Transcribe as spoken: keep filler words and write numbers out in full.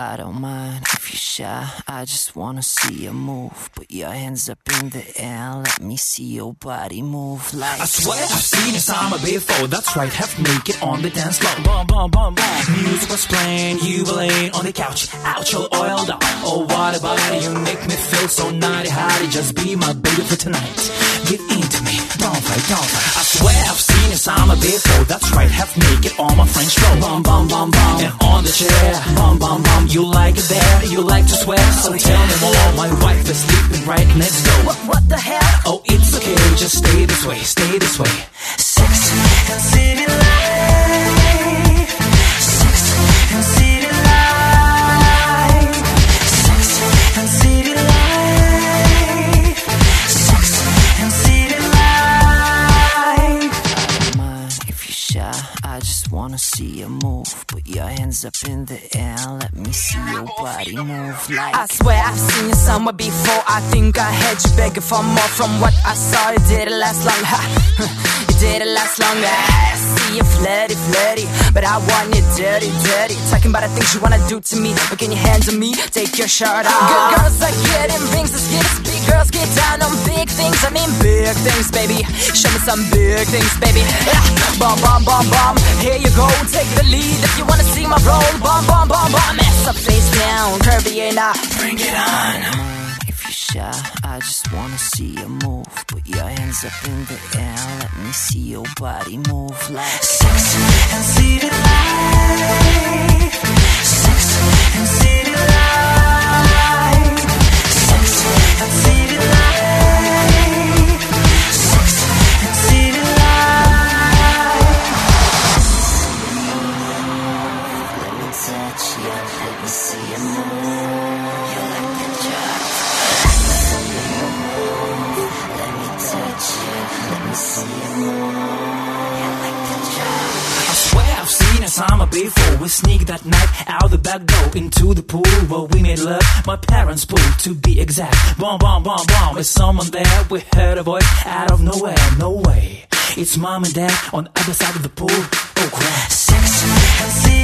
I don't mind if you're shy, I just wanna see you move. Put your hands up in the air, let me see your body move like. I swear I've seen your summer before, that's right, half naked on the dance floor. Boom, boom, boom, boom. Music was playing, you were laying on the couch, out all oiled up. Oh, what about it, you make me feel so naughty, howdy, just be my baby for tonight. Get into me, don't fight, don't fight. I swear I've seen your summer before, that's right, half naked on my French floor. Boom, boom, boom, boom. And on the chair, boom, boom, boom. You like it there, you like to swear, so tell me more. My wife is sleeping right next door. What, what the hell? Oh, it's okay, just stay this way, stay this way. Sex and city life, sex and city life, sex and city life, sex and city life. I don't mind if you're shy, I just wanna see you move. Put your hands up in the air, let me see your body move like. I swear I've seen you somewhere before, I think I had you begging for more. From what I saw, it didn't last long, ha. It didn't last long, I see you flirty, flirty, but I want you dirty, dirty. Talking about the things you wanna do to me, looking your hands on me, take your shirt off. Good girls are getting rings, let's get it. Big girls get down on big things, I mean big things, baby. Show me some big things, baby. Yeah. Bum, bum, bum, bum, here you go, take the lead if you wanna see my role. Bum, bum, bum, bum, ass up, face down, curvy and I bring it on. If you're shy, I just wanna see you move. Put your hands up in the air, let me see your body move like. Sex and city life, sex and city life, sex and city life, sex and city life. Let me touch you, let me see you move. You like the job. Let me touch you, let me see you move. You like the job. I swear I've seen a summer before. We sneaked that night out the back door into the pool where we made love. My parents' pool, to be exact. Boom, boom, boom, boom. With someone there, we heard a voice out of nowhere. No way, it's mom and dad on the other side of the pool. Oh crap. Sex and city